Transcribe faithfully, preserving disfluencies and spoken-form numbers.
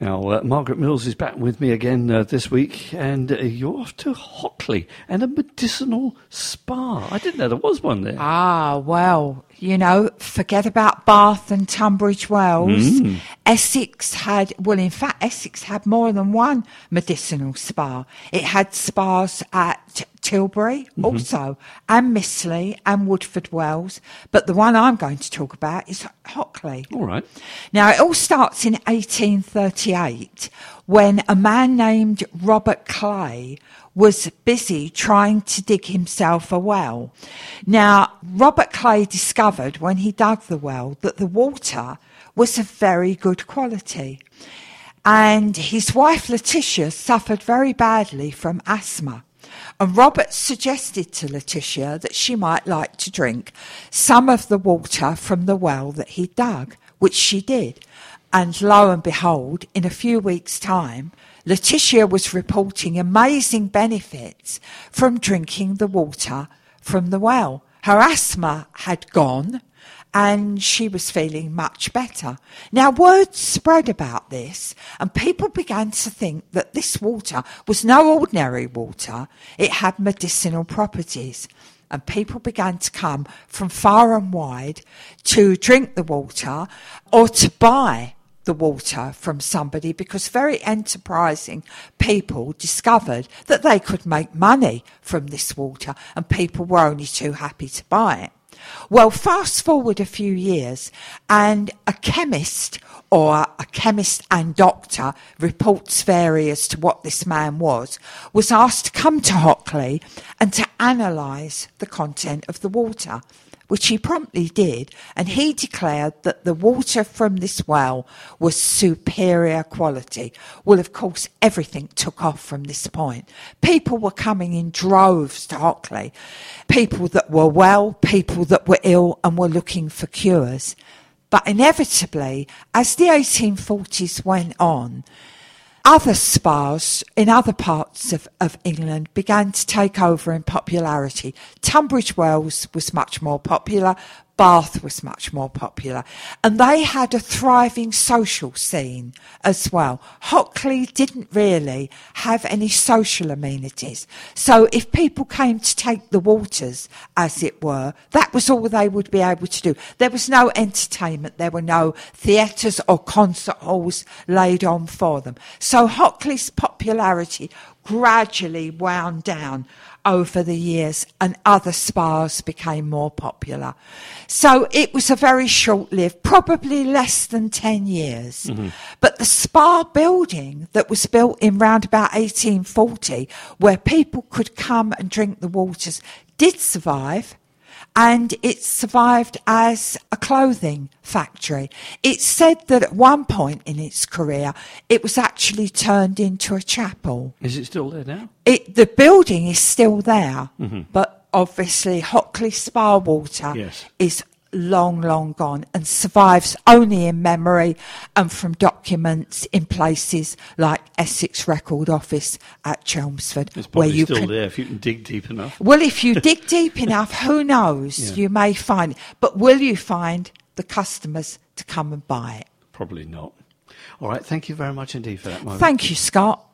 Now, uh, Margaret Mills is back with me again uh, this week, and uh, you're off to Hockley and a medicinal spa. I didn't know there was one there. Ah, well, you know, forget about Bath and Tunbridge Wells. Mm. Essex had, well, in fact, Essex had more than one medicinal spa. It had spas at Tilbury mm-hmm. also, and Mistley and Woodford Wells. But the one I'm going to talk about is Hockley. All right. Now, it all starts in eighteen thirty-eight when a man named Robert Clay was busy trying to dig himself a well. Now, Robert Clay discovered when he dug the well that the water was of very good quality. And his wife Letitia suffered very badly from asthma. And Robert suggested to Letitia that she might like to drink some of the water from the well that he dug, which she did. And lo and behold, in a few weeks' time, Letitia was reporting amazing benefits from drinking the water from the well. Her asthma had gone and she was feeling much better. Now, word spread about this and people began to think that this water was no ordinary water. It had medicinal properties. And people began to come from far and wide to drink the water or to buy the water from somebody, because very enterprising people discovered that they could make money from this water and people were only too happy to buy it. Well, fast forward a few years and a chemist or a chemist and doctor, reports vary as to what this man was, was asked to come to Hockley and to analyse the content of the water, which he promptly did, and he declared that the water from this well was superior quality. Well, of course, everything took off from this point. People were coming in droves to Hockley, people that were well, people that were ill and were looking for cures. But inevitably, as the eighteen forties went on, other spas in other parts of, of England began to take over in popularity. Tunbridge Wells was much more popular. Bath was much more popular. And they had a thriving social scene as well. Hockley didn't really have any social amenities. So if people came to take the waters, as it were, that was all they would be able to do. There was no entertainment. There were no theatres or concert halls laid on for them. So Hockley's popularity gradually wound down over the years and other spas became more popular. So it was a very short-lived, probably less than ten years. Mm-hmm. But the spa building that was built in round about eighteen forty, where people could come and drink the waters, did survive. And it survived as a clothing factory. It's said that at one point in its career, it was actually turned into a chapel. Is it still there now? It, the building is still there, mm-hmm. but obviously Hockley Spa Water yes. is long, long gone and survives only in memory and from documents in places like Essex Record Office at Chelmsford. It's probably where you still can, there if you can dig deep enough. Well, if you dig deep enough, who knows? Yeah. You may find it. But will you find the customers to come and buy it? Probably not. All right, thank you very much indeed for that, Margaret. Thank you, Scott.